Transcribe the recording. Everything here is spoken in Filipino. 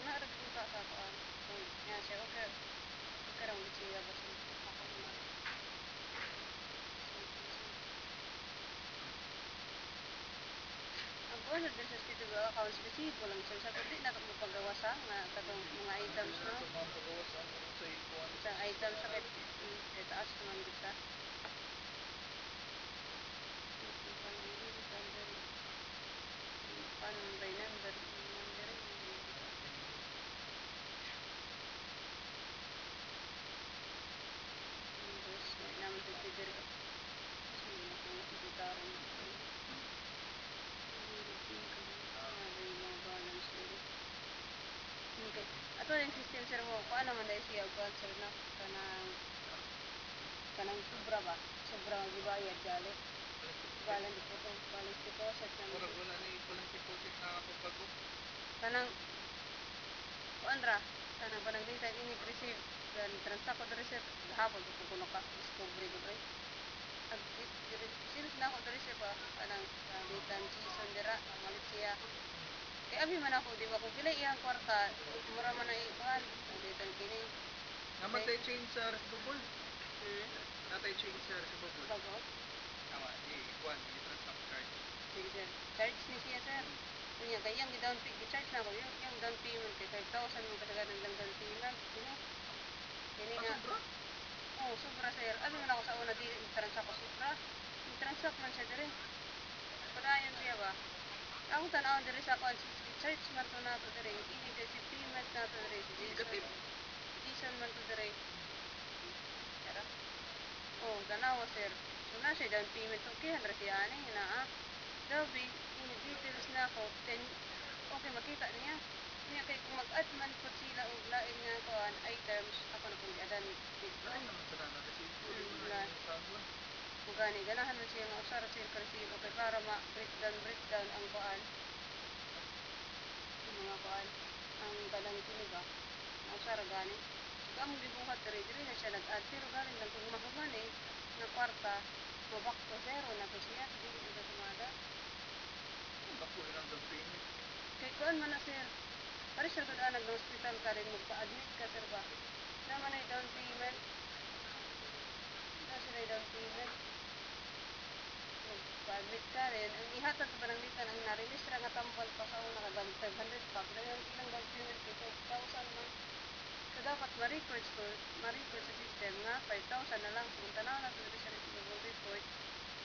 na ra gyud ka sa kuan. Kung yan siya okay. Okay ra mo siya basta ako na. Ang kuan sa dito ba accounts receivable lang siya sa kundi na mo pagawas nga katong mga items no. Pagawas ang sa ikuan. Sa items sa kay taas naman gud sa. Pan by number number invoice naman sa dito. Kasi mga gitaran mga balance dito. Okay. Ato yung system sir mo, paano man dahil siya kuan sir no? Kanang sobra ba? Sobra ang gibayad gali. Balance deposit na. Wala ni balance deposit na pagbago. Kanang kuan ra, kanang panagdita ini receive dan transact ko receive hapon ko kuno ka discovery ko ay. Ag sales na ako diri siya ba kanang data season dira malit siya. Kay abi man ako di ba kung pila iyang kwarta, mura man na ikuan, data kini. Namatay change sa receivable. Natay change sa receivable. Bago. Tama, ikuan, i-transact charge. Sige sir. Charge ni siya sir. Kunya kay yang down payment charge na ko yung down payment kay 5,000 mo kasagaran ng down payment. Kini nga. Sobra? Oh, sobra sir. Abi man ako sa una di transact ko sobra. Transact man siya dire. Padayon siya ba? Ako tanaw dire sa kuan charge man to nato dire. Ini si payment nato dire si Negative. Jason man to dire. Tara. Oh, tanaw sir. So na siya down payment okay ra siya ani na Gabi, in details na ako, then okay makita niya. Niya kay kung mag-add man po sila og lain nga kuan items, ako na pong gi-addan dito. Ano naman sa nana resibo? Mugani ganahan man siya nga usar sir resibo kay para ma-breakdown ang kuan. Yung mga kuan ang kanang kini ba? Usar gani. So among gibuhat dire na siya nag-add pero galing lang kung mahuman nga kwarta, mo back to zero na to siya, so dili ito sumada. Dako ilang down payment. Kay kuan man na sir. Pare sir kung anag na hospital ka rin magpa-admit ka sir ba? Naman ay down payment. Na sila ay down payment. Magpa-admit ka rin. Ang ihatag ba ng litan ang na-release ra nga tambal pa sa una ka 500 pa. Pero yung ilang down payment kay 5,000 man. So dapat ma-record sa system nga 5,000 na lang. So kung tanaw na ito sa receivable